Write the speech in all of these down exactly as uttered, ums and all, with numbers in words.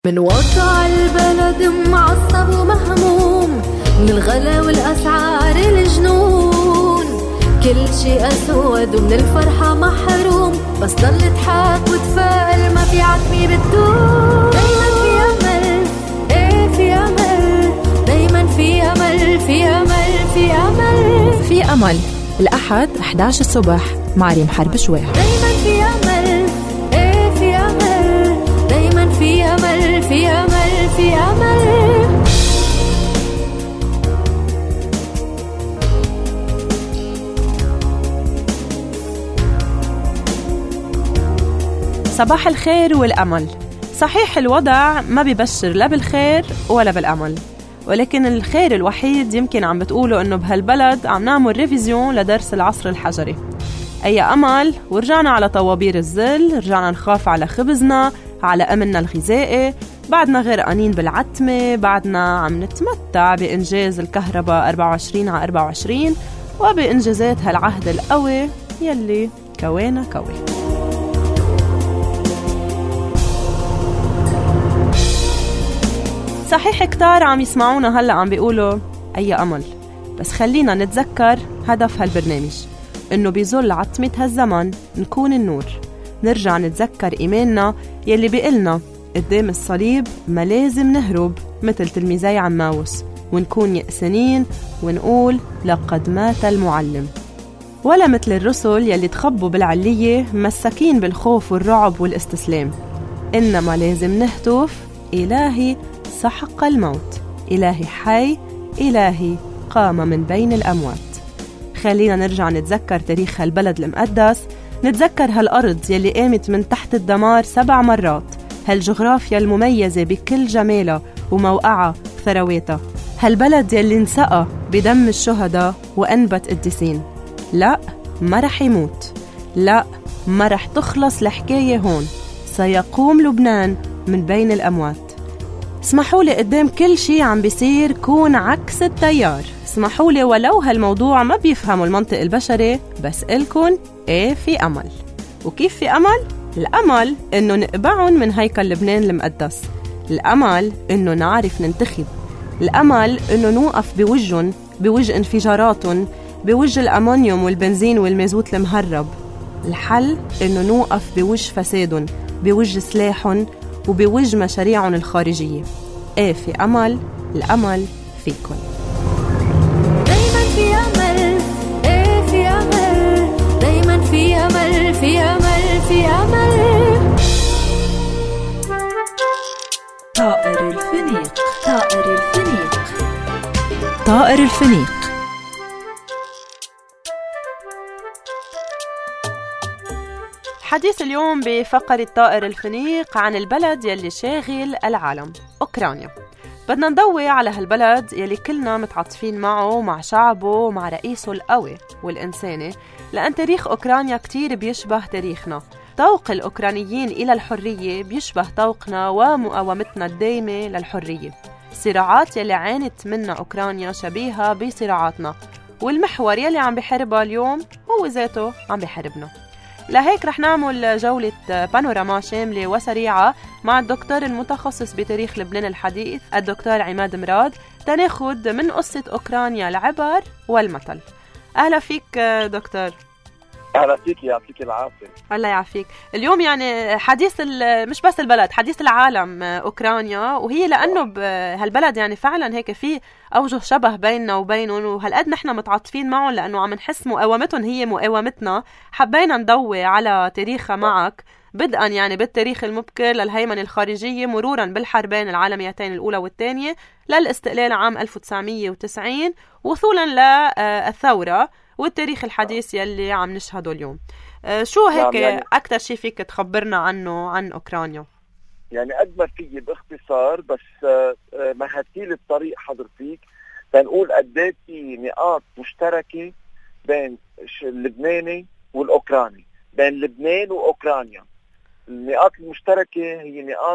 من وضع البلد معصب ومهموم، من الغلا والأسعار الجنون، كل شي أسود ومن الفرحة محروم، بس ضل تضحك وتفائل ما في عتمي بتدوم. دايما في أمل، ايه في أمل، دايما في أمل في أمل في أمل في أمل. الأحد إحدى عشر الصبح مع ريم حرب شويح. دايما في أمل، ايه في أمل، دايما في أمل في أمل في أمل. صباح الخير والأمل. صحيح الوضع ما بيبشر لا بالخير ولا بالأمل، ولكن الخير الوحيد يمكن عم بتقوله إنه بهالبلد عم نعمل ريفيزيون لدرس العصر الحجري. أي أمل، ورجعنا على طوابير الظل، رجعنا نخاف على خبزنا، على أمننا الغذائي، بعدنا غرقانين بالعتمة، بعدنا عم نتمتع بإنجاز الكهرباء أربعة وعشرين على أربعة وعشرين وبإنجازات هالعهد القوي يلي كوانا كوي. صحيح كتار عم يسمعونا هلأ عم بيقولوا أي أمل، بس خلينا نتذكر هدف هالبرنامج، إنه بيظل عتمة هالزمن نكون النور، نرجع نتذكر إيماننا يلي بيقلنا قدام الصليب ما لازم نهرب مثل تلميذي عماوس، ونكون يأسنين ونقول لقد مات المعلم، ولا مثل الرسل يلي تخبوا بالعلية مساكين بالخوف والرعب والاستسلام، إنما لازم نهتف إلهي سحق الموت، إلهي حي، إلهي قام من بين الأموات. خلينا نرجع نتذكر تاريخ هالبلد المقدس، نتذكر هالأرض يلي قامت من تحت الدمار سبع مرات، هالجغرافيا المميزة بكل جمالها وموقعها وثرواتها، هالبلد يلي انسقى بدم الشهداء وأنبت قديسين. لا، ما رح يموت، لا، ما رح تخلص الحكاية هون، سيقوم لبنان من بين الأموات. اسمحوا لي قدام كل شي عم بيصير كون عكس التيار، اسمحوا لي ولو هالموضوع ما بيفهموا المنطق البشري، بس إلكن ايه في أمل. وكيف في أمل؟ الأمل إنه نقبعن من هيكل لبنان المقدس، الأمل إنه نعرف ننتخب، الأمل إنه نوقف بوجهن، بوجه انفجاراتن، بوجه الأمونيوم والبنزين والمازوت المهرب. الحل إنه نوقف بوجه فسادن، بوجه سلاحن، وبوجه مشاريعهم الخارجية. ايه في أمل، الأمل فيكن. دايما في أمل، ايه في أمل، دايما في أمل في أمل في أمل. طائر الفينيق، طائر الفينيق، طائر الفينيق. حديث اليوم بفقرة طائر الفينيق عن البلد يلي شاغل العالم، أوكرانيا. بدنا نضوي على هالبلد يلي كلنا متعاطفين معه، مع شعبه، مع رئيسه القوي والإنساني، لأن تاريخ أوكرانيا كتير بيشبه تاريخنا. طوق الأوكرانيين إلى الحرية بيشبه طوقنا ومقاومتنا الدايمة للحرية. الصراعات يلي عانت منها أوكرانيا شبيهة بصراعاتنا، والمحور يلي عم بحاربها اليوم هو ذاته عم بحاربنا. لهيك رح نعمل جولة بانوراما شاملة وسريعة مع الدكتور المتخصص بتاريخ لبنان الحديث الدكتور عماد مراد، تناخد من قصة أوكرانيا العبر والمثل. أهلا فيك دكتور. أهلا فيك، يعطيك العافية. الله يعافيك. اليوم يعني حديث مش بس البلد، حديث العالم أوكرانيا، وهي لأنه بهالبلد يعني فعلا هيك في أوجه شبه بيننا وبينهم، وهالقد نحن متعاطفين معهم لأنه عم نحس مقاومتهم هي مقاومتنا. حبينا نضوي على تاريخها معك، بدءا يعني بالتاريخ المبكر للهيمنة الخارجية، مرورا بالحربين العالميتين الأولى والثانية، للاستقلال عام ألف وتسعمية وتسعين، وصولا للثورة، والتاريخ الحديث يلي عم نشهده اليوم. شو هيك يعني أكتر شيء فيك تخبرنا عنه عن أوكرانيا؟ يعني قد ما فيي باختصار، بس مهدتيل الطريق حضرتك تنقول قديت في نقاط مشتركة بين اللبناني والأوكراني، بين لبنان وأوكرانيا. النقاط المشتركة هي نقاط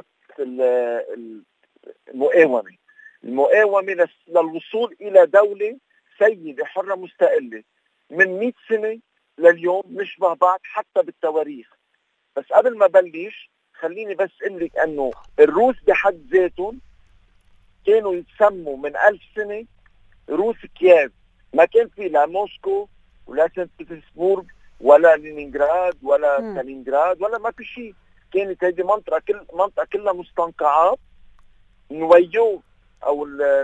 المقاومة، المقاومة للوصول إلى دولة سيدة حرة مستقلة. من مئة سنة لليوم نشبه بعض حتى بالتواريخ، بس قبل ما بلش خليني بس اقول لك انه الروس بحد ذاتهم كانوا يتسموا من ألف سنة روس كييف. ما كان في لا موسكو ولا سانت بطرسبورغ ولا لينينغراد ولا ستالينغراد ولا ما في شيء. كانت هذه منطقة كل منطقة كلها مستنقعات. نويو او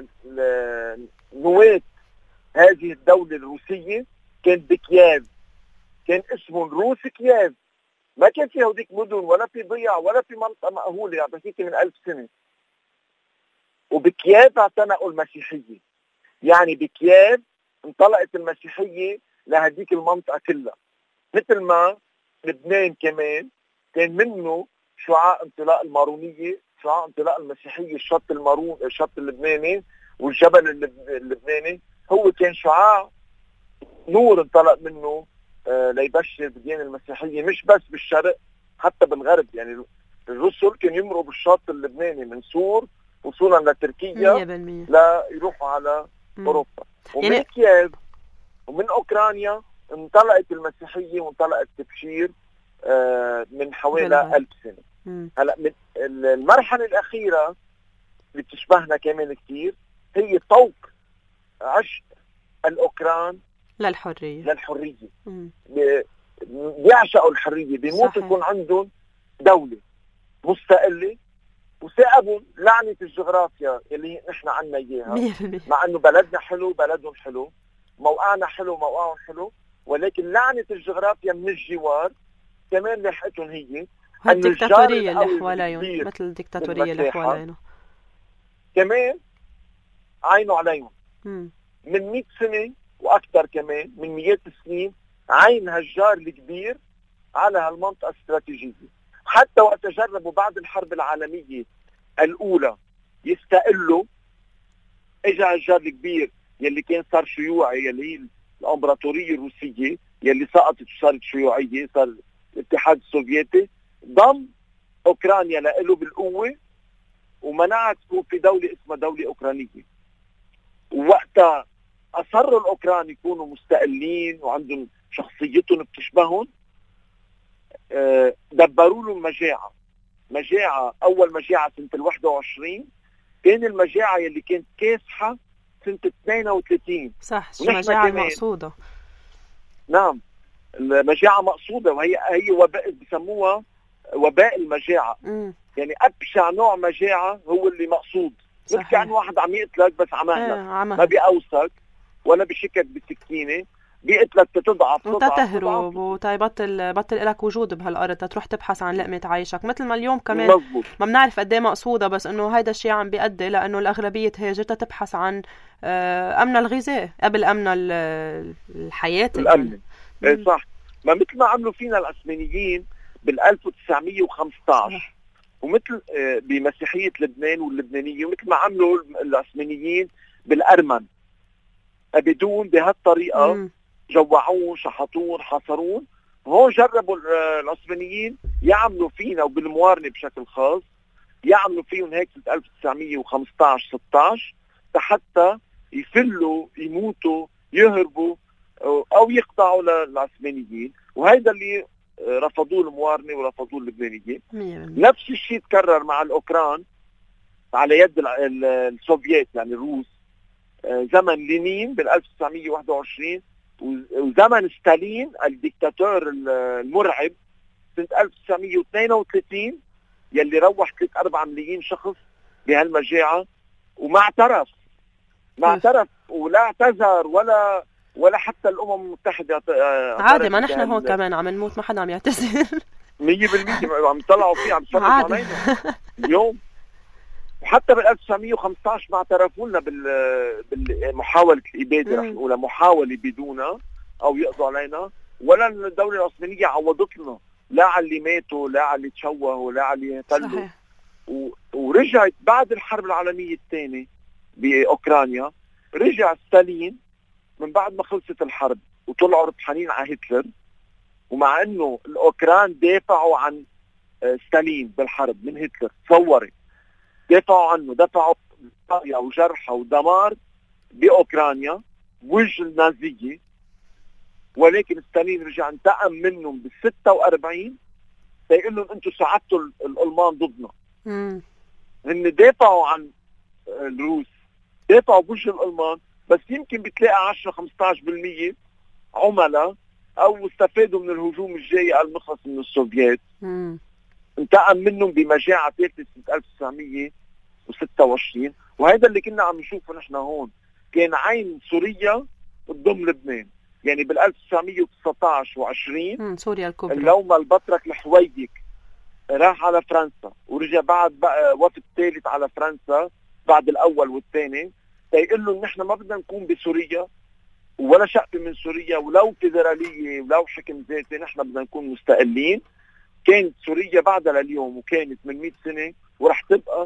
نواة هذه الدولة الروسية كان بكييف، كان اسمه روس كييف. ما كان في هوديك مدن ولا في ضياع ولا في منطقة مأهولة، يعني بحكيك من ألف سنة. وبكييف اعتنقوا المسيحية، يعني بكييف انطلقت المسيحية لهديك المنطقة كلها. مثل ما لبنان كمان كان منه شعاع انطلاق المارونية، شعاع انطلاق المسيحية، الشط المارون، الشط اللبناني والجبل اللبناني هو كان شعاع نور انطلق منه آه ليبشر بالديانة المسيحية، مش بس بالشرق حتى بالغرب. يعني الرسل كانوا يمروا بالشط اللبناني من سور وصولا لتركيا ليروحوا على مم. أوروبا. ومن يعني... كييف ومن أوكرانيا انطلقت المسيحية وانطلقت تبشير آه من حوالي ألف سنة. هلا من المرحلة الأخيرة اللي بتشبهنا كمان كتير هي طوق عشق الأوكران للحرية للحرية بيعشقوا الحرية، بيموت يكون عندهم دولة مستقلة وثائبهم لعنة الجغرافيا اللي نحن عنا إياها. مع أنه بلدنا حلو بلدهم حلو، موقعنا حلو موقعهم حلو، ولكن لعنة الجغرافيا من الجوار كمان لحقتهم هي. الدكتاتورية اللي حواليهم مثل الدكتاتورية اللي حوالينا كمان عينوا عليهم. مم. من مئة سنة وأكثر كمان من مئات السنين عين هالجار الكبير على هالمنطقة الاستراتيجية. حتى وقت جربوا بعد الحرب العالمية الأولى يستقلوا، اجى هالجار الكبير يلي كان صار شيوعي، يلي هي الامبراطورية الروسية يلي سقطت وصارت شيوعية، صار الاتحاد السوفيتي، ضم أوكرانيا لإله بالقوة ومنعت تكون في دولة اسمها دولة أوكرانية. ووقتها أصروا الأوكران يكونوا مستقلين وعندهم شخصيتهم بتشبههم، دبروا لهم مجاعة. مجاعة أول مجاعة سنة الواحد وعشرين، كان المجاعة يلي كانت كاسحة سنة اثنين وثلاثين. صح، مجاعة مقصودة. نعم، المجاعة مقصودة، وهي هي وباء بسموها وباء المجاعة. م. يعني أبشع نوع مجاعة هو اللي مقصود. نحكي عن واحد عم يقتلك بس عم يهلك، ما بيقوسك ولا بشكك بالسكينة، بيقتلك تتضعف وتتهرب وتبطل بطل لك وجود بهالارض تروح تبحث عن لقمة عيشك. مثل ما اليوم كمان مزبوط. ما بنعرف قد ايه مقصودة، بس انه هيدا الشيء عم بيؤدي لانه الاغلبية هاجر تبحث عن امن الغذاء قبل امن الحياة الامن. ايه صح، ما مثل ما عملوا فينا العثمانيين بال ألف وتسعمية وخمسة عشر ومثل بمسيحية لبنان واللبنانية، ومثل ما عملوا العثمانيين بالأرمن أبدون بهالطريقة. مم. جوعون، شحطون، حصرون. هون جربوا العثمانيين يعملوا فينا وبالموارنة بشكل خاص يعملوا فيهم هيك سنة ألف وتسعمية وخمسة عشر ستة عشر حتى يفلوا يموتوا يهربوا أو يقطعوا للعثمانيين. وهيدا اللي رفضوه الموارنة ورفضوه اللبنانيين. نفس الشيء تكرر مع الأوكران على يد السوفييت يعني الروس زمن لينين بال ألف وتسعمية وواحد وعشرين، وزمن ستالين الديكتاتور المرعب سنة ألف وتسعمية واثنين وثلاثين يلي روح ثلاثة أربعة ملايين شخص بهالمجاعة، وما اعترف ما اعترف ولا اعتذر ولا ولا حتى الأمم المتحدة. عادي، ما نحن هون كمان عم نموت ما حدا عم يعتذر. مية بالمية عم طلعوا فيه، عم يصرفوا علينا اليوم. وحتى بال ألف وتسعمية وخمسة عشر ما اعترفوا لنا بالمحاولة الإبادة، رح نقولها محاولة بدونها أو يقضوا علينا، ولا الدولة العثمانية عوضت لنا لا على اللي ماتوا لا على اللي تشوهوا لا على اللي اهتلوا. و... ورجعت بعد الحرب العالمية الثانية بأوكرانيا، رجع ستالين من بعد ما خلصت الحرب وطلعوا ربحانين على هتلر، ومع انه الأوكران دافعوا عن ستالين بالحرب من هتلر، تصوري دافعوا عنه، دفعوا ضحايا وجرحى ودمار بأوكرانيا بوجه النازية، ولكن ستالين رجع انتقم منهم بالستة وأربعين تيقول لهم انتم ساعدتوا الالمان ضدنا. مم. هن دافعوا عن الروس، دافعوا بوجه الالمان، بس يمكن بتلاقي عشرة خمسة عشر بالمية عملاء او استفادوا من الهجوم الجاي المخلص من السوفييت. مم. انتقم منهم بمجاعة ثالثة سنة ألف وتسعمية وستة وعشرين، وهذا اللي كنا عم نشوفه نحن هون. كان عين سوريا قدام لبنان، يعني بال ألف وتسعمية وتسعة عشر وعشرين سوريا الكبرى اللوما البطرك الحويدك راح على فرنسا، ورجع بعد بقى وفد ثالث على فرنسا بعد الاول والثاني، تيقول لهم نحن ما بدنا نكون بسوريا ولا شقفة من سوريا، ولو فيدرالية ولو حكم ذاتي، نحن بدنا نكون مستقلين. كانت سوريا بعدها لليوم وكانت من مئة سنة ورح تبقى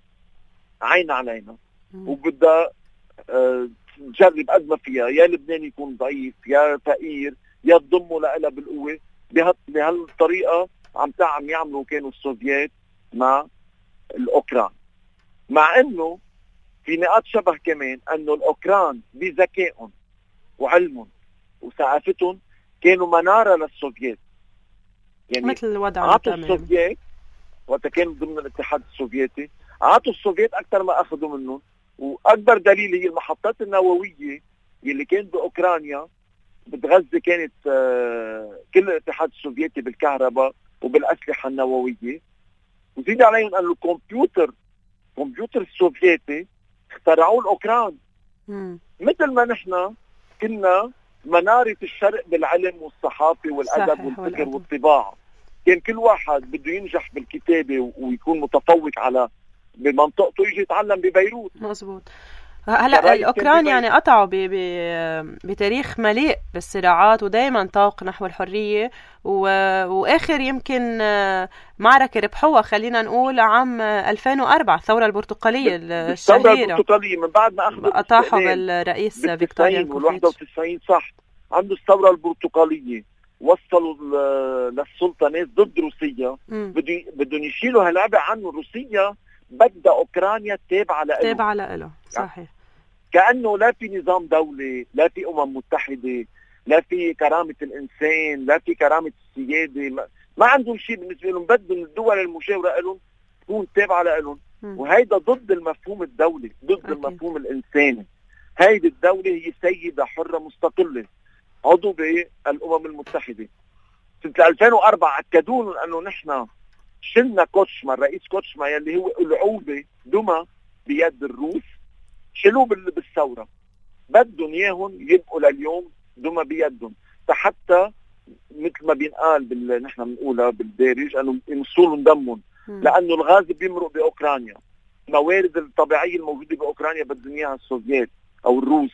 عين علينا، وبدها أه تجرب قد ما فيها، يا لبنان يكون ضعيف يا فقير يا تضمه لها بالقوة. بهالطريقة عم تعم يعملوا كانوا السوفييت مع الأوكران، مع انه في نقاط شبه كمان انه الأوكران بذكائهم وعلمهم وثقافتهم كانوا منارة للسوفييت. يعني مثل الوضع عطوا السوفييت وقت كانوا ضمن الاتحاد السوفيتي، عطوا السوفييت اكثر ما اخذوا منهم. واكبر دليل هي المحطات النوويه اللي كانت باوكرانيا بتغذي كانت كل الاتحاد السوفيتي بالكهرباء وبالاسلحه النوويه. وزيد عليهم انه الكمبيوتر الكمبيوتر السوفيتي اخترعوه الاوكران. مم. مثل ما نحن كنا منارة الشرق بالعلم والصحافة والأدب والفكر والأدب. والطباعة. كان كل واحد بده ينجح بالكتابة ويكون متفوق على بمنطقته يجي يتعلم ببيروت. مظبوط. هلا الأوكران يعني قطعوا ب ب بتاريخ مليء بالصراعات ودائما طاق نحو الحرية، و... وآخر يمكن معركة ربحوها خلينا نقول عام ألفين وأربعة الثورة البرتقالية الشهيرة. الثورة البرتقالية من بعد ما أخذوا أطاحوا بالرئيس فيكتور يانوكوفيتش واحد وتسعين صح. عنده الثورة البرتقالية وصلوا للسلطة ناس ضد روسيا، بدهم يشيلوا هاللعبة عنه. روسيا بدها أوكرانيا تابعة لإله تابعة لإله صحيح. كأنه لا في نظام دولي، لا في أمم متحدة، لا في كرامة الإنسان، لا في كرامة السيادة. ما, ما عندهم شيء بالنسبة لهم. بدهم الدول المجاورة لهم تكون تابعة لهم، وهيدا ضد المفهوم الدولي، ضد أكيد. المفهوم الإنساني. هيدي الدولة هي سيدة حرة مستقلة عضو بالأمم المتحدة. سنة ألفين وأربعة أكدوا لهم أنه نحن شلنا كوتشما، الرئيس كوتشما يلي هو العوبة دمى بيد الروس، شلوه بالثورة. بدهم ياهم يبقوا لليوم دمى بيدهم، حتى مثل ما بينقال بال... نحن بنقولها بالدارج انه يمصولهم دمهم، لانه الغاز بيمرق باوكرانيا. الموارد الطبيعية الموجودة باوكرانيا بدهم اياها السوفييت او الروس.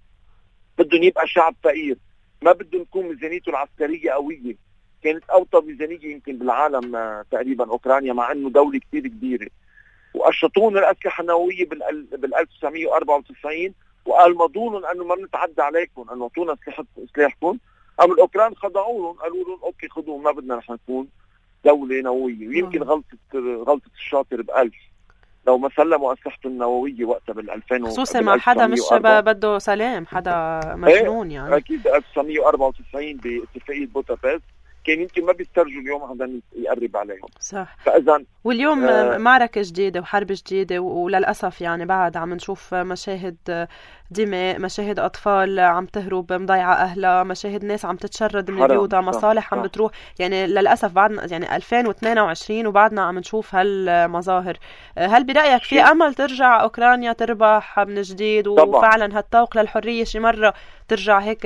بدهم يبقى شعب فقير، ما بدهم تكون ميزانيته العسكرية قوية. كانت اوطى ميزانية يمكن بالعالم تقريبا اوكرانيا، مع انه دولة كتير كبيرة. وقشطون الأسلحة النووية بال ألف وتسعمية وأربعة وتسعين وقالمضوا لهم أنه ما بنتعدى عليكم، أنه أعطونا سلاحكم. أما الأوكران خضعوا لهم، قالوا لهم أوكي خذوا، ما بدنا نحن نكون دولة نووية. ويمكن غلطة غلطة الشاطر بألف لو ما سلموا أسلحتهم النووية وقتها بالألفين، خصوصا مع حدا مش بده سلام، حدا مجنون يعني. أكيد ألف وتسعمية وأربعة وتسعين باتفاقية بودابست كان يمكن ما بيسترجوا اليوم حدا يقرب عليهم. صح. فإذا واليوم آه معركة جديدة وحرب جديدة، وللأسف يعني بعد عم نشوف مشاهد دماء، مشاهد أطفال عم تهرب مضيعة أهلها، مشاهد ناس عم تتشرد من بيوتها، مصالح عم بتروح. يعني للأسف بعدنا يعني ألفين واثنين وعشرين وبعدنا عم نشوف هالمظاهر. هل برأيك في أمل ترجع أوكرانيا تربح من جديد وفعلا هالطوق للحرية شي مرة ترجع هيك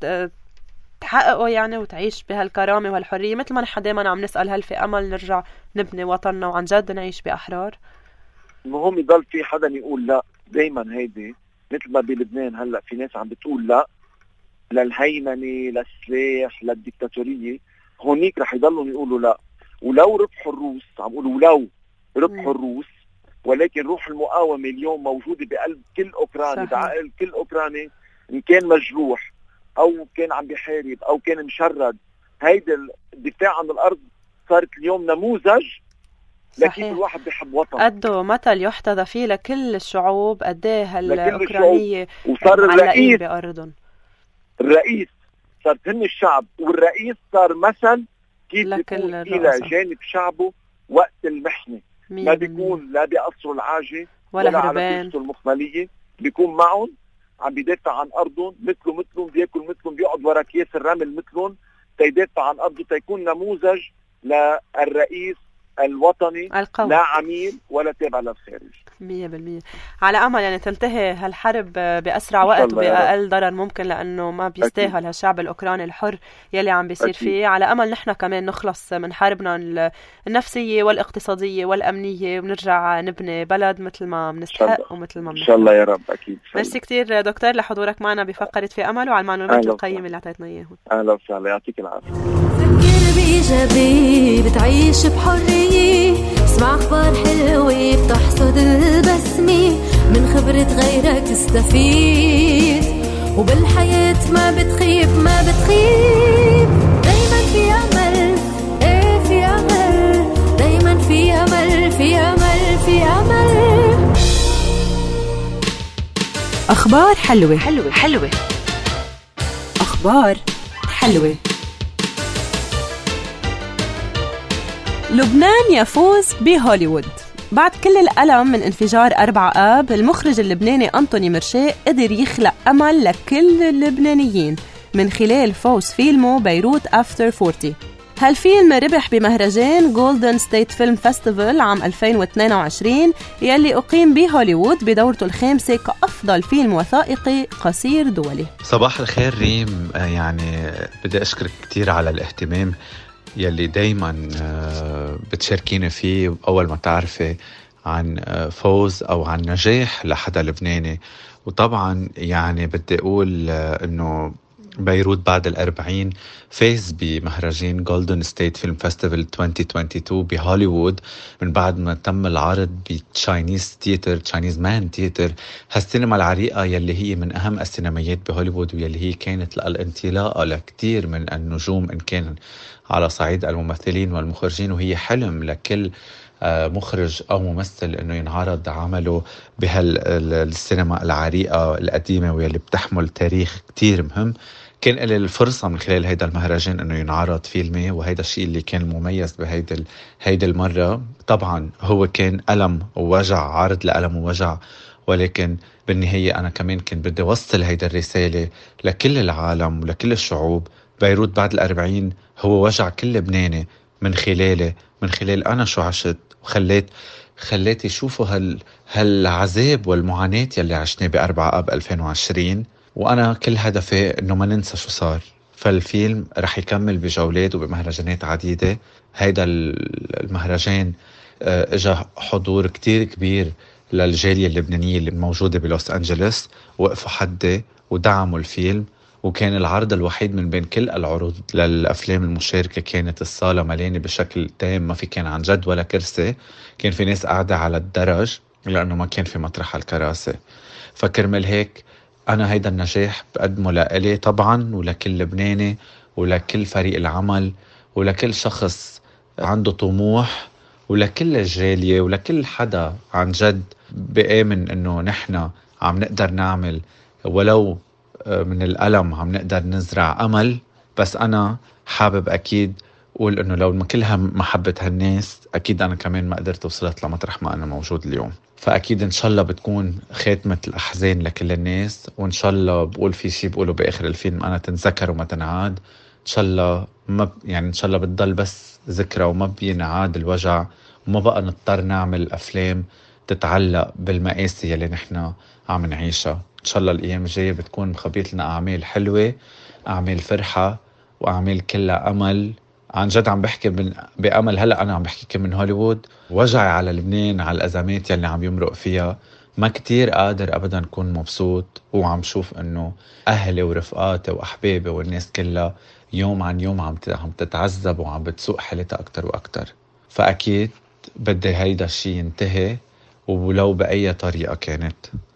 تحققه يعني وتعيش بهالكرامة والحرية مثل ما نحن دايما عم نسأل هل في أمل نرجع نبني وطننا وعن جد نعيش بأحرار؟ المهم يضل في حدا يقول لا. دايما هيدي مثل ما بلبنان هلأ في ناس عم بتقول لا للهيمنة للسلاح للديكتاتورية، هونيك رح يضلوا يقولوا لا. ولو ربحوا الروس، عم يقولوا ولو ربحوا الروس، ولكن روح المقاومة اليوم موجودة بقلب كل أوكراني، بعقل كل أوكراني، إن كان مجروح أو كان عم بيحارب أو كان مشرد. هيدا الدفاع عن الأرض صارت اليوم نموذج لكن الواحد بيحب وطن، قده مثل يحتذى فيه لكل الشعوب. قديه هالأوكرانية وصار الرئيس بأرضهم، الرئيس صارت هن الشعب، والرئيس صار مثل كيف بيكون إلى جانب شعبه وقت المحنة، ما بيكون لا بيقصروا العاجة ولا, ولا على قصته المخملية، بيكون معهم عم بيدافع عن أرضهم مثله مثلهم، بيأكل مثلهم، بيقعد ورا كيس الرمل مثلهم تيدافع عن أرضه، تيكون نموذج للرئيس الوطني القوم. لا عميل ولا تابع للخارج. مية بالمية. على أمل يعني تنتهي هالحرب بأسرع وقت وبأقل ضرر ممكن، لأنه ما بيستاهل هالشعب الأوكراني الحر يلي عم بيصير أكيد. فيه. على أمل نحن كمان نخلص من حربنا النفسية والاقتصادية والأمنية ونرجع نبني بلد مثل ما بنستحق ومثل ما بنحب. إن شاء الله يا رب. أكيد. ميرسي كتير دكتور لحضورك معنا بفقرة في أمل وعلى المعلومات القيمة اللي أعطيتنا إياهم. أهلا وسهلا، يعطيك العافية. فكر بإيجابي بتعيش بحرية، اسمع أخبار حلوة بتحصد البسمة، من خبرة غيرك تستفيد، وبالحياة ما بتخيب ما بتخيب، دايما في أمل، ايه في أمل، دايما في أمل في أمل في أمل. أخبار حلوة حلوة حلوة أخبار حلوة. لبنان يفوز بهوليوود. بعد كل الألم من انفجار أربعة آب، المخرج اللبناني أنطوني مرشي قدر يخلق أمل لكل اللبنانيين من خلال فوز فيلمه بيروت أفتر أربعين. هالفيلم ربح بمهرجان جولدن ستيت فيلم فيستيفال عام ألفين واثنين وعشرين يلي أقيم بهوليوود بدورته الخامسة كأفضل فيلم وثائقي قصير دولي. صباح الخير ريم، يعني بدي أشكرك كتير على الاهتمام يلي دايما بتشاركينا فيه أول ما تعرفي عن فوز أو عن نجاح لحدا لبناني. وطبعا يعني بدي أقول أنه بيروت بعد الأربعين فاز بمهرجان جولدن ستيت فيلم فيستيفال ألفين واثنين وعشرين بهوليوود من بعد ما تم العرض بتشاينيز تياتر تشاينيز مان تياتر، هالسينما العريقة يلي هي من أهم السينمايات بهوليوود، ويلي هي كانت الانطلاقة لكتير من النجوم إن كان على صعيد الممثلين والمخرجين، وهي حلم لكل مخرج أو ممثل إنه ينعرض عمله بهالسينما العريقة القديمة واللي بتحمل تاريخ كتير مهم. كان لي الفرصة من خلال هيدا المهرجان إنه ينعرض فيلمي، وهيدا الشيء اللي كان مميز بهيدا هيدا المرة. طبعا هو كان ألم ووجع، عرض لألم ووجع، ولكن بالنهاية أنا كمان كنت بدي وصل هيدا الرسالة لكل العالم ولكل الشعوب. بيروت بعد الأربعين هو وجع كل لبناني من خلاله، من خلال أنا شو عشت وخليت خليت يشوفوا هال هالعذاب والمعاناة يلي عشنا بأربعة آب ألفين وعشرين. وأنا كل هدفي إنه ما ننسى شو صار. فالفيلم رح يكمل بجولات وبمهرجانات عديدة. هيدا المهرجان اجا حضور كتير كبير للجالية اللبنانية اللي موجودة بلوس أنجلس، وقفوا حدي ودعموا الفيلم. وكان العرض الوحيد من بين كل العروض للأفلام المشاركة، كانت الصالة مليانة بشكل تام، ما في كان عن جد ولا كرسي، كان في ناس قاعدة على الدرج لأنه ما كان في مطرح الكراسي. فكرمل هيك أنا هيدا النجاح بقدمه لإلي طبعا، ولكل لبناني، ولكل فريق العمل، ولكل شخص عنده طموح، ولكل الجالية، ولكل حدا عن جد بآمن إنه نحن عم نقدر نعمل ولو من الألم عم نقدر نزرع أمل. بس أنا حابب أكيد أقول إنه لو ما كلها محبة هالناس أكيد أنا كمان ما قدرت وصلت لمطرح ما أنا موجود اليوم. فأكيد إن شاء الله بتكون خاتمة الأحزان لكل الناس، وإن شاء الله بقول في شيء بقوله بآخر الفيلم أنا تنذكر وما تنعاد. إن شاء الله ما يعني إن شاء الله بتضل بس ذكرى وما بينعاد الوجع، وما بقى نضطر نعمل أفلام تتعلق بالمآسي اللي نحن عم نعيشها. إن شاء الله الأيام الجاية بتكون مخبيت لنا أعمال حلوة، أعمال فرحة، وأعمال كلها أمل. عن جد عم بحكي من بأمل. هلأ أنا عم بحكي من هوليوود، وجعي على لبنان، على الأزمات يلي عم يمرق فيها. ما كتير قادر أبدا أكون مبسوط، وعم شوف أنه أهلي ورفقاتي وأحبابي والناس كلها يوم عن يوم عم عم تتعذب وعم بتسوق حالتها أكتر وأكتر. فأكيد بدي هيدا الشيء ينتهي، ولو بأي طريقة كانت.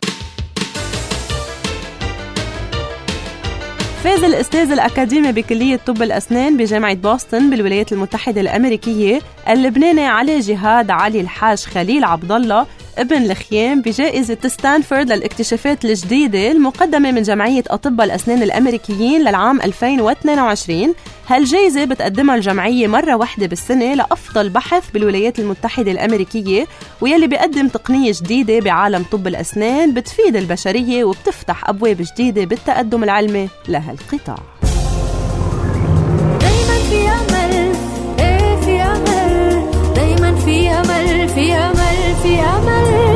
فاز الأستاذ الأكاديمي بكلية طب الأسنان بجامعة بوسطن بالولايات المتحدة الأمريكية اللبناني علي جهاد علي الحاج خليل عبد الله ابن الخيام بجائزة ستانفورد للاكتشافات الجديدة المقدمة من جمعية أطباء الأسنان الأمريكيين للعام ألفين واثنين وعشرين. هالجائزة بتقدمها الجمعية مرة واحدة بالسنة لأفضل بحث بالولايات المتحدة الأمريكية، ويلي بيقدم تقنية جديدة بعالم طب الأسنان بتفيد البشرية وبتفتح أبواب جديدة بالتقدم العلمي لهالقطاع. دايما في أمل، إيه في أمل، دايما في أمل، في أمل، في أمل.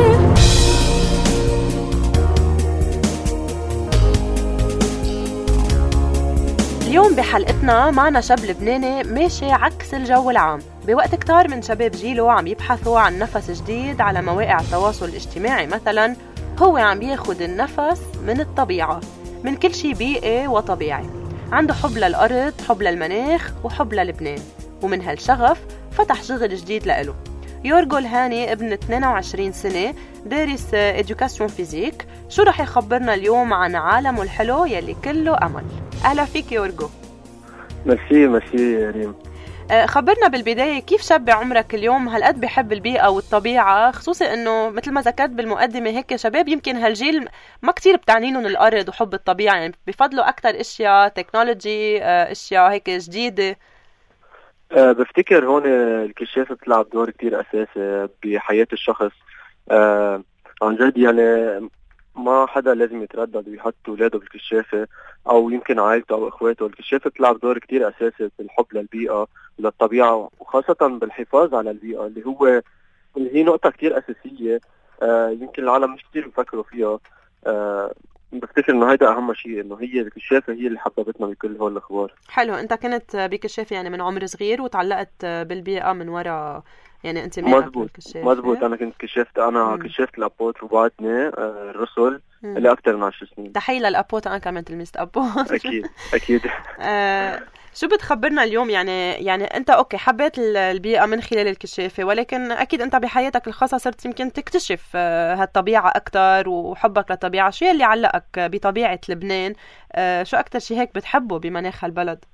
اليوم بحلقتنا معنا شاب لبناني ماشي عكس الجو العام، بوقت كتار من شباب جيله عم يبحثوا عن نفس جديد على مواقع التواصل الاجتماعي مثلا، هو عم بياخد النفس من الطبيعة، من كل شي بيئي وطبيعي. عنده حب للأرض، حب للمناخ، وحب للبنان، ومن هالشغف فتح شغل جديد لإله. يورغو الهاني ابن اثنين وعشرين سنة، دارس إدوكاسيون فيزيك. شو رح يخبرنا اليوم عن عالمه الحلو يلي كله أمل؟ أهلا فيك يورغو. ميرسي ميرسي ريم. خبرنا بالبداية كيف شاب عمرك اليوم هالقد بيحب البيئة والطبيعة، خصوصي انه مثل ما ذكرت بالمقدمة هيك شباب يمكن هالجيل ما كتير بتعنينهم الأرض وحب الطبيعة، يعني بفضلوا أكتر اشياء تكنولوجي، اشياء هيك جديدة. أه بفتكر هون الكشافة بتلعب دور كتير أساسي بحياة الشخص. أه عن جد يعني ما حدا لازم يتردد ويحط ولاده بالكشافة أو يمكن عائلته أو إخواته. الكشافة بتلعب دور كتير أساسي بالحب للبيئة وللطبيعة، وخاصة بالحفاظ على البيئة اللي هو اللي هي نقطة كتير أساسية. أه يمكن العالم مش كتير بفكروا فيها. أه بفتكر إنه هيدا أهم شيء، إنه هي الكشافة هي اللي حببتنا بكل هول الأخبار. حلو، أنت كنت بكشافة يعني من عمر صغير وتعلقت بالبيئة من وراء يعني أنت مزبوط مزبوط. أنا كنت كشفت أنا مم. كشفت الأبوت ربعتني آه الرسل مم. اللي أكتر من عشر سنين. تحية للأبوت، أنا كمان تلميذة أبوت. أكيد أكيد. آه شو بتخبرنا اليوم؟ يعني يعني أنت أوكي حبيت البيئة من خلال الكشافة، ولكن أكيد أنت بحياتك الخاصة صرت يمكن تكتشف آه هالطبيعة أكتر وحبك للطبيعة. شو اللي علقك بطبيعة لبنان؟ آه شو أكتر شيء هيك بتحبه بمناخ هالبلد؟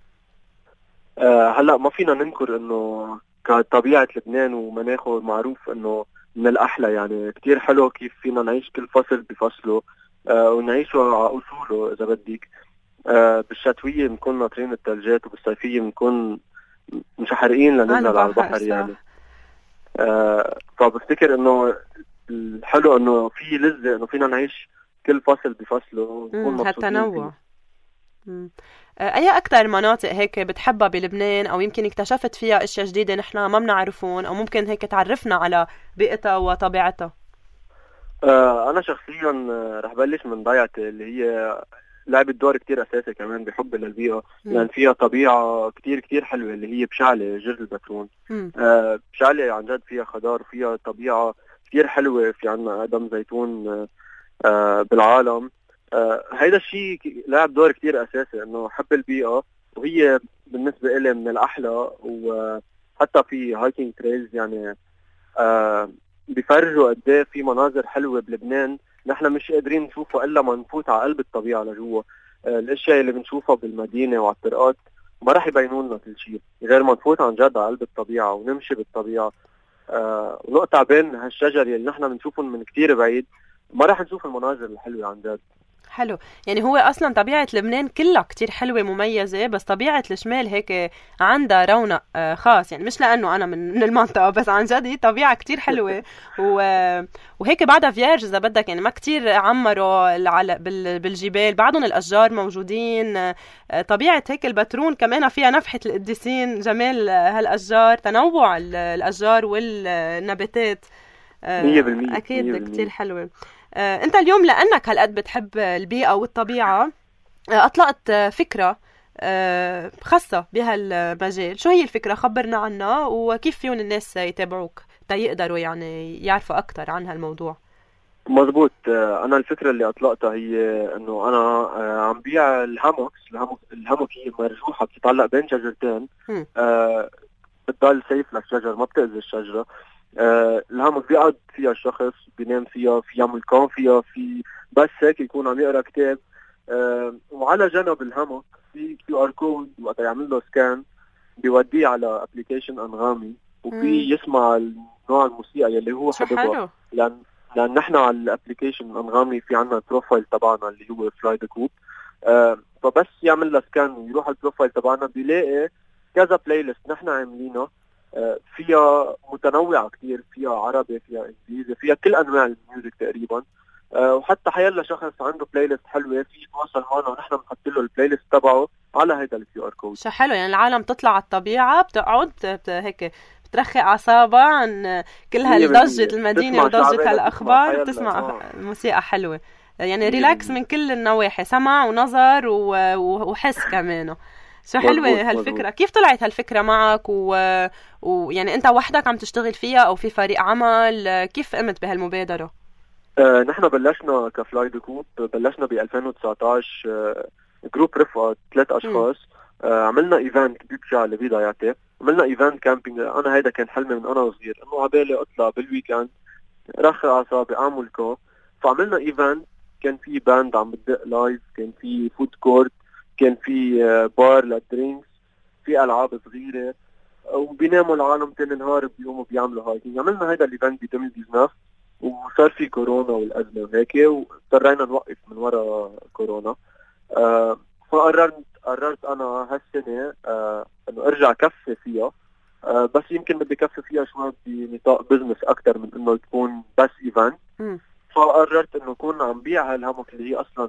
آه هلأ ما فينا ننكر إنه كطبيعة لبنان ومناخه معروف إنه من الأحلى، يعني كتير حلو كيف فينا نعيش كل فصل بفصله آه ونعيشه على أصوله إذا بدك. آه بالشتوية بنكون ناطرين الثلجات وبالصيفية بنكون مشحرقين لننزل على البحر صح. يعني آه فبفتكر إنه الحلو إنه في لذة إنه فينا نعيش كل فصل بفصله ونكون مبسوطين. هالتنوع. أي أكتر مناطق هيك بتحبها بلبنان أو يمكن اكتشفت فيها أشياء جديدة نحن ما بنعرفون أو ممكن هيك تعرفنا على بيئتها وطبيعتها؟ آه أنا شخصيا رح بلش من ضيعتي اللي هي لعبت دور كتير أساسي كمان بحب للبيئة، لأن يعني فيها طبيعة كتير كتير حلوة اللي هي بشعلة جرز البترون. آه بشعلة عن جد فيها خضار وفيها طبيعة كتير حلوة، في عنا قدم زيتون آه بالعالم. آه هيدا الشيء لعب دور كتير أساسي إنه حب البيئة، وهي بالنسبة إلي من الأحلى. وحتى في هايكينج تريلز يعني آه بيفرجوا قديه في مناظر حلوة بلبنان نحن مش قادرين نشوفها إلا ما نفوت على قلب الطبيعة لجوا. آه الأشياء اللي بنشوفها بالمدينة وعلى الطرقات ما راح يبينوا لنا كل شيء غير ما نفوت عن جد على قلب الطبيعة ونمشي بالطبيعة. آه ونقطع بين هالشجر اللي نحن بنشوفهم من كتير بعيد ما راح نشوف المناظر الحلوة عن جد. حلو، يعني هو أصلا طبيعة لبنان كلها كتير حلوة مميزة، بس طبيعة الشمال هيك عندها رونق خاص، يعني مش لأنه أنا من المنطقة، بس عن جد طبيعة كتير حلوة وهيك بعدها فيارج إذا بدك، يعني ما كتير عمروا بالجبال، بعضهم الأشجار موجودين. طبيعة هيك البترون كمان فيها نفحة القديسين، جمال هالأشجار، تنوع الأشجار والنباتات مية بالمية أكيد مية بالمية. كتير حلوة. آه، أنت اليوم لأنك هالقد بتحب البيئة والطبيعة آه، أطلقت فكرة آه، خاصة بهالمجال. شو هي الفكرة؟ خبرنا عنها وكيف فيهم الناس يتابعوك تيقدروا يعني يعرفوا أكتر عن هالموضوع. مزبوط. آه، أنا الفكرة اللي أطلقتها هي أنه أنا آه، عم بيع الهاموكس. الهاموك هي مرجوحة بتتعلق بين شجرتين آه، بتضل سيف للشجر، ما بتأذي الشجرة. آه الهاموك بيقعد فيها الشخص بينام فيها، في يعمل كام فيها، في بس هيك يكون عم يقرأ كتاب. آه وعلى جنب الهاموك في كيو ار كود، وقت يعمل له سكان بيوديه على ابليكيشن انغامي، وفي يسمع النوع الموسيقى يلي هو حبيبها. لأن لان نحن على الابلكيشن انغامي في عنا البروفايل تبعنا اللي هو فلاي ذا كوب، آه فبس يعمل له سكان ويروح على البروفايل تبعنا بيلاقي كذا بلاي ليست نحن عاملينها، آه فيها متنوعه كثير، فيها عربي، فيها انجليزي، فيها كل انواع الميوزك تقريبا. أه وحتى حيلا شخص عنده بلاي ليست حلوه في يتواصل معنا ونحن بنحط له البلاي ليست تبعه على هيدا الكيو ار كود. شو حلو، يعني العالم تطلع على الطبيعه، بتقعد بت... هيك بترخي اعصابها عن كل هالضجه المدينه وضجه هالاخبار، وبتسمع موسيقى حلوه، يعني ريلاكس من كل النواحي، سمع ونظر و... وحس كمان. شو حلوه هالفكره. مزبوط. كيف طلعت هالفكره معك و... ويعني انت وحدك عم تشتغل فيها او في فريق عمل؟ كيف قمت بهالمبادره؟ آه نحن بلشنا كفلاي ذا كوب، بلشنا ب ألفين وتسعطعش، آه جروب رفقة ثلاث اشخاص، آه عملنا ايفنت بيبشع بضيعتي، عملنا ايفنت كامبينج. انا هيدا كان حلمي من انا صغير، انه عبالي اطلع بالويكند رخي اعصابي اعمل كو. فعملنا ايفنت كان في باند عم بتدق لايف، كان في فود كورت، كان في آه بار للدرينكس، في العاب صغيره، وبيناموا العالم تاني نهار بيقوموا بيعملوا هايكينج. عملنا هيدا الايفنت ب ألفين وتسعطعش وصار في كورونا والأزمة وهيك، واضطرينا نوقف من وراء كورونا. آه فقررت قررت أنا هالسنة آه إنه أرجع كفي فيها، آه بس يمكن بدي كفي فيها شوي بنطاق بزنس أكتر من إنه تكون بس إيفنت. فقررت إنه أكون عم بيع هالهاموك اللي هي أصلا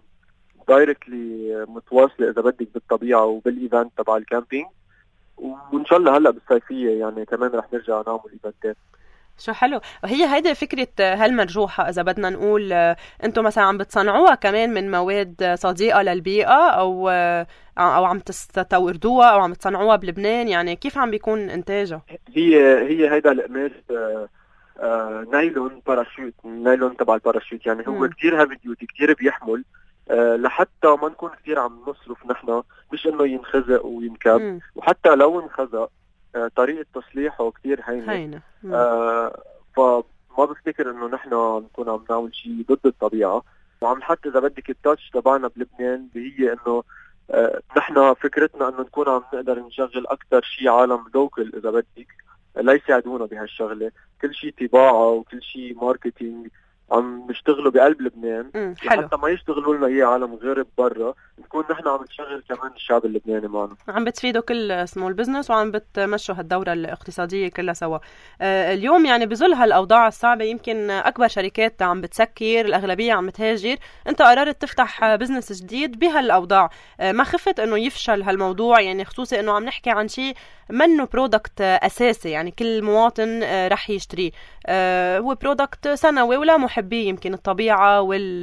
دايركتلي متواصلة إذا بدك بالطبيعة وبالإيفنت تبع الكامبينج، وإن شاء الله هلأ بالصيفية يعني كمان رح نرجع نعمل إيفنتات. شو حلو. وهي هيدا فكرة هالمرجوحة إذا بدنا نقول، أنتم مثلا عم بتصنعوها كمان من مواد صديقة للبيئة أو أو عم تستوردوها أو عم تصنعوها بلبنان، يعني كيف عم بيكون إنتاجها؟ هي هي هيدا القماش آه آه نايلون باراشوت، نايلون تبع الباراشوت، يعني هو كتير هافي ديوتي، كتير بيحمل، آه لحتى ما نكون كتير عم نصرف نحن، مش إنه ينخزق وينكب. مم. وحتى لو انخزق آه طريقة تصليحه كتير هينة, هينة. آه فما بفتكر انه نحن نكون عم نعمل شيء ضد الطبيعة، وعم نحط اذا بدك التاتش تبعنا بلبنان، هي انه آه نحن فكرتنا انه نكون عم نقدر نشغل اكثر شيء عالم لوكل اذا بدك، لا يساعدونا بهالشغلة، كل شيء طباعة وكل شيء ماركتينج عم نشتغلوا بقلب لبنان، حتى ما يشتغلوا لنا اياه عالم غير برا، نكون نحن عم نشغل كمان الشعب اللبناني معنا، عم بتفيدوا كل سمول بزنس وعم بتمشوا هالدورة الاقتصادية كلها سوا. آه اليوم يعني بظل هالأوضاع الصعبة يمكن أكبر شركات عم بتسكر، الأغلبية عم بتهاجر، أنت قررت تفتح بزنس جديد بهالأوضاع، آه ما خفت إنه يفشل هالموضوع؟ يعني خصوصي إنه عم نحكي عن شيء منه برودكت أساسي يعني كل مواطن آه رح يشتريه، آه هو برودكت سنوي ولا محبيه، يمكن الطبيعة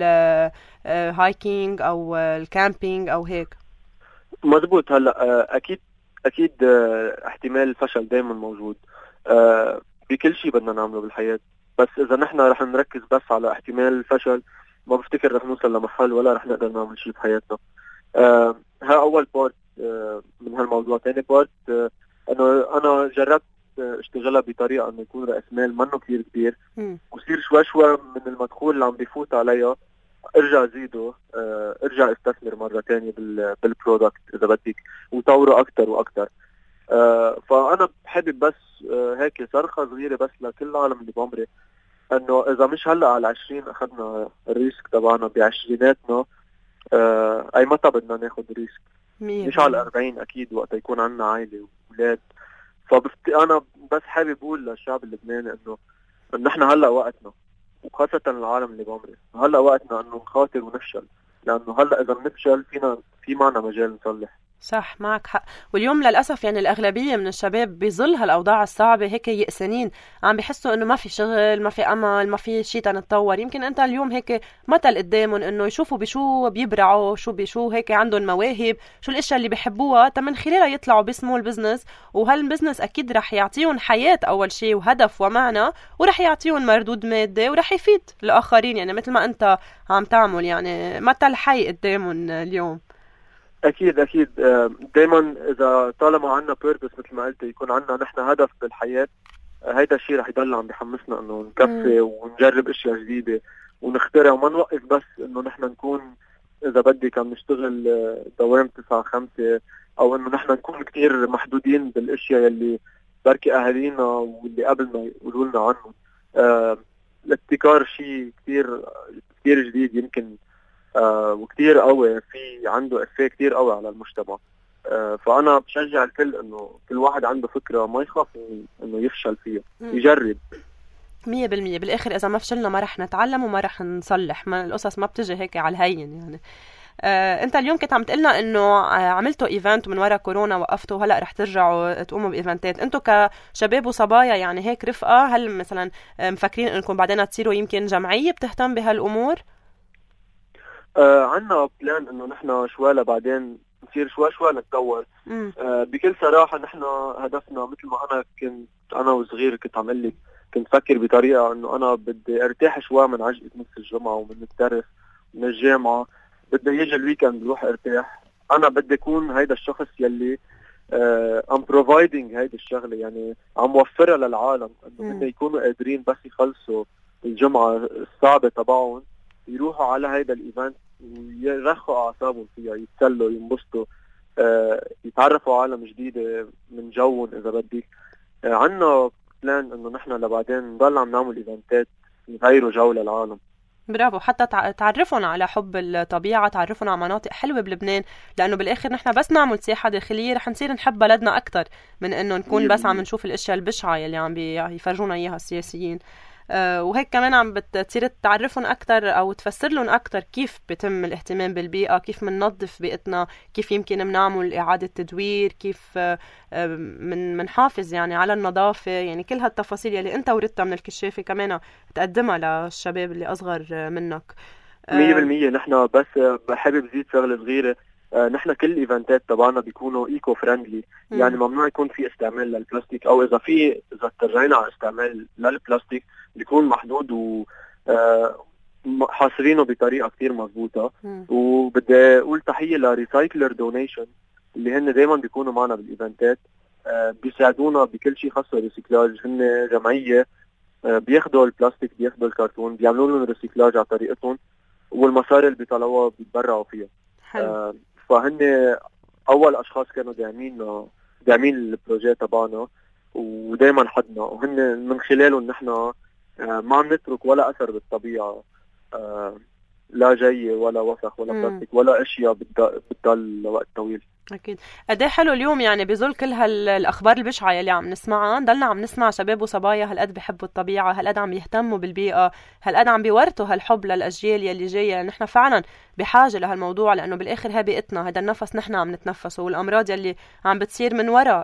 والهايكينج أو الكامبينج أو هيك. مزبوط. هلا أكيد أكيد احتمال الفشل دائما موجود بكل شيء بدنا نعمله بالحياة، بس إذا نحن رح نركز بس على احتمال الفشل ما بفتكر رح نوصل لمحل ولا رح نقدر نعمل شيء بحياتنا. ها أول بارت من هالموضوع. تاني بارت أنه أنا جربت اشتغلها بطريقة انه يكون رأس مال منه كتير كبير، وصير شوي شوي من المدخول اللي عم بيفوت عليها ارجع زيده، اه ارجع استثمر مرة تانية بالبرودكت اذا بدك وطوره اكتر واكتر. اه فانا بحب بس اه هيك صرخة صغيرة بس لكل العالم اللي بعمري، انه اذا مش هلا على العشرين اخذنا الريسك تبعنا بعشريناتنا، اه اي متى بدنا ناخد ريسك؟ مش على الاربعين اكيد، وقت يكون عنا عائلة وولاد. فبفت... أنا بس حابب أقول للشعب اللبناني إنه نحن هلأ وقتنا، وخاصة العالم اللي بعمري، هلأ وقتنا إنه نخاطر ونفشل، لأنه هلأ إذا بنفشل فينا في معنا مجال نصلح. صح، معك حق. واليوم للأسف يعني الأغلبية من الشباب بظل هالأوضاع الصعبة هيك يأسنين، عم بيحسوا إنه ما في شغل، ما في أمل، ما في شيء تنتطور. يمكن أنت اليوم هيك مثل قدامهم إنه يشوفوا بشو بيبرعوا، شو بشو هيك عندهم مواهب، شو الأشياء اللي بيحبوها، تمن خلالها يطلعوا بسمول بزنس، وهالبزنس أكيد رح يعطيهم حياة أول شيء وهدف ومعنى، ورح يعطيهم مردود مادي ورح يفيد الآخرين، يعني مثل ما أنت عم تعمل، يعني مثل حي قدامهم اليوم. أكيد أكيد. دايما إذا طالما عنا بيربس مثل ما قلت، يكون عنا نحن هدف بالحياة، هيدا الشيء رح يضل عم بيحمسنا إنه نكفي ونجرب أشياء جديدة ونخترع، وما نوقف بس إنه نحن نكون إذا بدك عم نشتغل دوام تسعة خمسة، أو إنه نحن نكون كتير محدودين بالأشياء اللي بركي أهالينا واللي قبلنا يقولوا لنا عنه. الابتكار شيء كتير كتير جديد يمكن آه وكتير قوي، في عنده افيه كتير قوي على المجتمع. آه فانا بشجع الكل انه كل واحد عنده فكره ما يخاف انه يفشل فيها، يجرب. مية بالمية. بالاخر اذا ما فشلنا ما رح نتعلم وما رح نصلح، ما القصص ما بتجي هيك على الهين يعني. آه، انت اليوم كنت عم تقلنا انه عملتوا ايفنت ومن وراء كورونا وقفتوا وهلا رح ترجعوا تقوموا بايفنتات. انتوا كشباب وصبايا يعني هيك رفقه، هل مثلا مفكرين انكم بعدين تصيروا يمكن جمعيه بتهتم بهالامور؟ آه عنا بلان انه نحن شوي بعدين نصير شوي شوي نتطور. آه بكل صراحه نحن هدفنا مثل ما انا كنت انا وصغير كنت عم اقول لك كنت فكر بطريقه انه انا بدي ارتاح شوي من عجقه نص الجمعه ومن الدرس من الجامعه، بدي يجي الويكند بروح ارتاح. انا بدي اكون هيدا الشخص يلي ام بروفايدنج هيدا الشغله، يعني عم وفرها للعالم انه بدي يكونوا قادرين بس يخلصوا الجمعه الصعبه تبعهم يروحوا على هيدا الايفنت ويرخوا اعصابهم فيها، يتسلوا ينبسطوا، آه يتعرفوا على عالم جديده من جوهم اذا بدك. آه عنا بلان انه نحن لبعدين نضل عم نعمل ايفنتات نغيروا جو للعالم. برافو، حتى تعرفون على حب الطبيعة، تعرفون على مناطق حلوة بلبنان، لأنه بالآخر نحن بس نعمل سياحة داخلية رح نصير نحب بلدنا أكتر من إنه نكون بس عم نشوف الأشياء البشعة يلي عم بيفرجونا إياها السياسيين. أه وهيك كمان عم بتصير تعرفون أكتر أو تفسر لهم أكتر كيف بيتم الاهتمام بالبيئة، كيف مننظف بيئتنا، كيف يمكن منعمل إعادة تدوير، كيف أه من منحافظ يعني على النظافة. يعني كل هالتفاصيل يلي أنت وردتها من الكشافة كمان تقدمها للشباب اللي أصغر منك. مية بالمية. نحن بس بحابب زيد شغلة صغيرة، آه نحن كل الايفنتات تبعنا بيكونوا ايكو فريندلي، يعني ممنوع يكون في استعمال للبلاستيك، او اذا في اذا ترجعنا على استعمال للبلاستيك بيكون محدود و آه حاصرينه بطريقه كتير مضبوطه. وبدي اقول تحيه لريسايكلر دونيشن اللي هن دائما بيكونوا معنا بالايفنتات، آه بيساعدونا بكل شيء خاصه ريسيكلاج. هن جمعيه آه بياخذوا البلاستيك بياخذوا الكرتون بيعملوا لهم ريسيكلاج على طريقتهم، والمصاري اللي بيطلعوها بيتبرعوا فيها. آه فهن اول اشخاص كانوا داعمين داعمين البروجي تبعنا ودائما حدنا، وهن من خلالهم نحن آه ما عم نترك ولا اثر بالطبيعه، آه لا جاي ولا وسخ ولا بلاستيك ولا اشياء بتضل لوقت طويل. أكيد. قد ايه حلو اليوم يعني بظل كل هالأخبار البشعة يلي عم نسمعها، ضلنا عم نسمع شباب وصبايا هالقد بيحبوا الطبيعة، هالقد عم يهتموا بالبيئة، هالقد عم بيورثوا هالحب للأجيال يلي جاية. نحن فعلا بحاجة لهالموضوع، لأنه بالآخر هاي بيئتنا، هذا النفس نحن عم نتنفسه، والأمراض يلي عم بتصير من وراء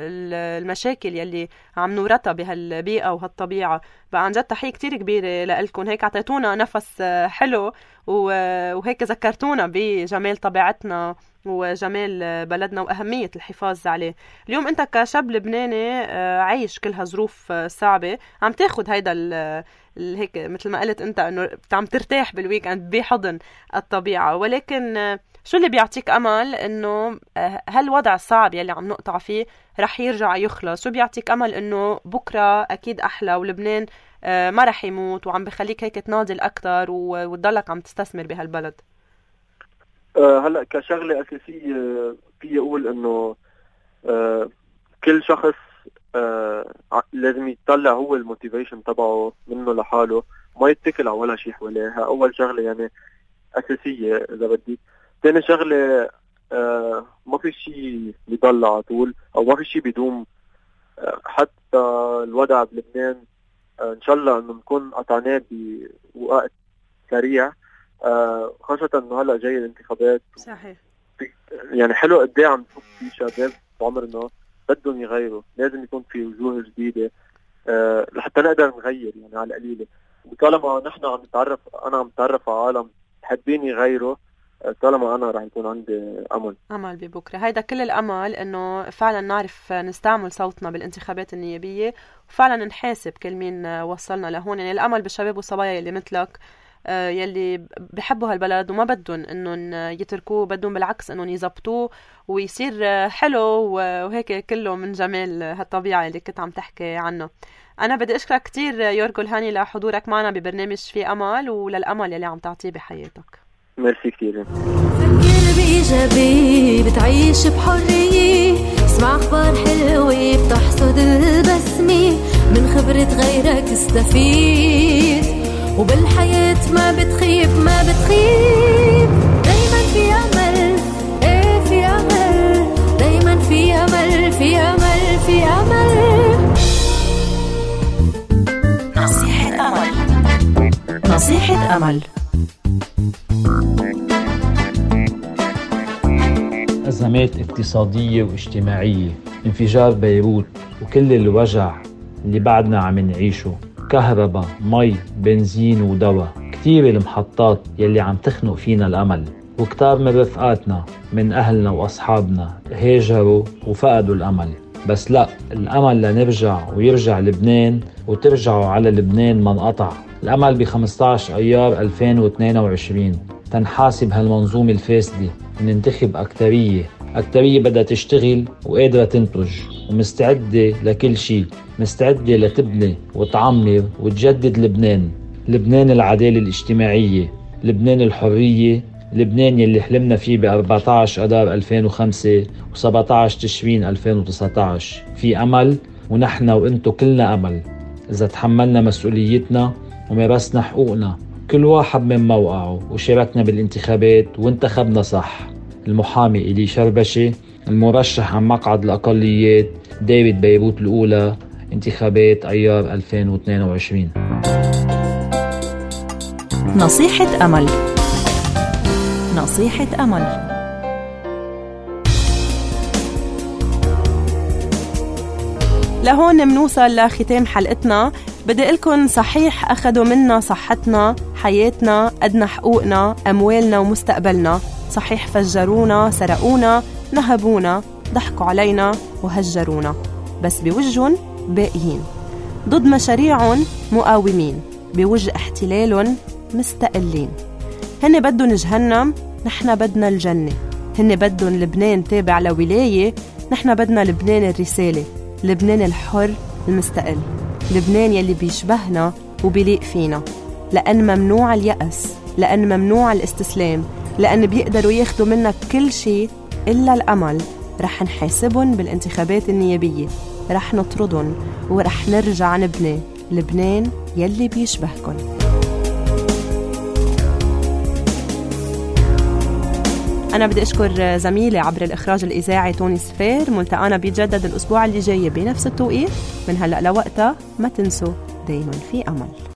المشاكل يلي عم نورثها بهالبيئة وهالطبيعة. بقى عن جد تحية كتير كبيرة لألكم، هيك عطيتونا نفس حلو وهيك ذكرتونا بجمال طبيعتنا وجمال بلدنا وأهمية الحفاظ عليه. اليوم أنت كشاب لبناني عايش كل هالظروف صعبة، عم تاخد هيدا هيك مثل ما قلت أنت أنه عم ترتاح بالويكند بحضن الطبيعة، ولكن شو اللي بيعطيك أمل أنه هالوضع الصعب يلي عم نقطع فيه رح يرجع يخلص؟ شو بيعطيك أمل أنه بكرة أكيد أحلى ولبنان ما رح يموت، وعم بخليك هيك تناضل أكتر وتضلك عم تستثمر بهالبلد؟ أه هلا كشغله اساسيه في اقول انه أه كل شخص أه لازم يطلع هو الموتيفيشن تبعه منه لحاله، ما يتكل على ولا شيء حواليه. اول شغله يعني اساسيه اذا بدي. ثاني شغله أه ما في شيء بيضل على طول او ما في شيء بيدوم. أه حتى الوضع بلبنان أه ان شاء الله انه نكون قطعناه بوقت سريع، آه خاصة انه هلا جاي الانتخابات. صحيح. يعني حلو قد ايه عم نشوف في شباب بعمرنا بدهم يغيروا، لازم يكون في وجوه جديدة آه لحتى نقدر نغير يعني على القليلة. وطالما نحن عم نتعرف انا عم نتعرف على عالم حابين يغيروا، آه طالما انا رح يكون عندي امل امل ببكره. هيدا كل الامل انه فعلا نعرف نستعمل صوتنا بالانتخابات النيابية، وفعلا نحاسب كل مين وصلنا لهون. يعني الامل بالشباب والصبايا اللي مثلك يلي بحبوا هالبلد وما بدهم انهم يتركوه، بدهم بالعكس انهم يزبطوه ويصير حلو وهيك كله من جمال هالطبيعة اللي كنت عم تحكي عنه. انا بدي اشكرك كتير يورغو الهاني لحضورك معنا ببرنامج في امل وللامل يلي عم تعطيه بحياتك. ميرسي كتير. فكر بإيجابي بتعيش بحرية، اسمع اخبار حلوة بتحصد البسمة، من خبرة غيرك استفيد، وبالحياة ما بتخيب ما بتخيب. دايما في أمل، ايه في أمل، دايما في أمل في أمل في أمل. نصيحة أمل. نصيحة أمل. أزمات اقتصادية واجتماعية، انفجار بيروت وكل الوجع اللي بعدنا عم نعيشه، كهرباء، مي، بنزين ودواء، كتير المحطات يلي عم تخنق فينا الأمل. وكتار من رفقاتنا من أهلنا وأصحابنا هاجروا وفقدوا الأمل. بس لا، الأمل لنرجع ويرجع لبنان وترجعوا على لبنان ما انقطع. الأمل ب خمسة عشر أيار ألفين واثنين وعشرين تنحاسب هالمنظومة الفاسدة وننتخب أكترية أكترية بدها تشتغل وقادرة تنتج ومستعدة لكل شيء، مستعدة لتبني وتعمر وتجدد لبنان. لبنان العدالة الاجتماعية، لبنان الحرية، لبنان يلي حلمنا فيه ب أربعة عشر أدار ألفين وخمسة وسبعة عشر تشرين ألفين وتسعة عشر. في أمل، ونحن وإنتو كلنا أمل إذا تحملنا مسؤوليتنا ومارسنا حقوقنا، كل واحد من موقعه، وشاركنا بالانتخابات وانتخبنا صح. المحامي إلي شربشة، المرشح عن مقعد الأقليات، دايرة بيروت الأولى، انتخابات أيار ألفين واثنين وعشرين. نصيحة أمل. نصيحة أمل. لهون منوصل لختام حلقتنا. بدي لكم صحيح أخذوا منا صحتنا، حياتنا، أدنى حقوقنا، أموالنا ومستقبلنا. صحيح فجرونا، سرقونا، نهبونا، ضحكوا علينا وهجرونا، بس بوجهن باقيين. ضد مشاريعهم مقاومين، بوجه احتلالهم مستقلين. هن بدن جهنم، نحن بدنا الجنة. هن بدن لبنان تابع لولاية، نحن بدنا لبنان الرسالة، لبنان الحر المستقل، لبنان يلي بيشبهنا وبيليق فينا. لأن ممنوع اليأس، لأن ممنوع الاستسلام، لأن بيقدروا ياخدوا منك كل شيء إلا الأمل. رح نحاسبهم بالانتخابات النيابية، رح نطردهم، ورح نرجع نبني لبنان يلي بيشبهكن. أنا بدي أشكر زميلي عبر الإخراج الإذاعي توني سفير. ملتقانا بيتجدد الأسبوع اللي جاي بنفس التوقيت. من هلأ لوقتها ما تنسوا دايما في أمل.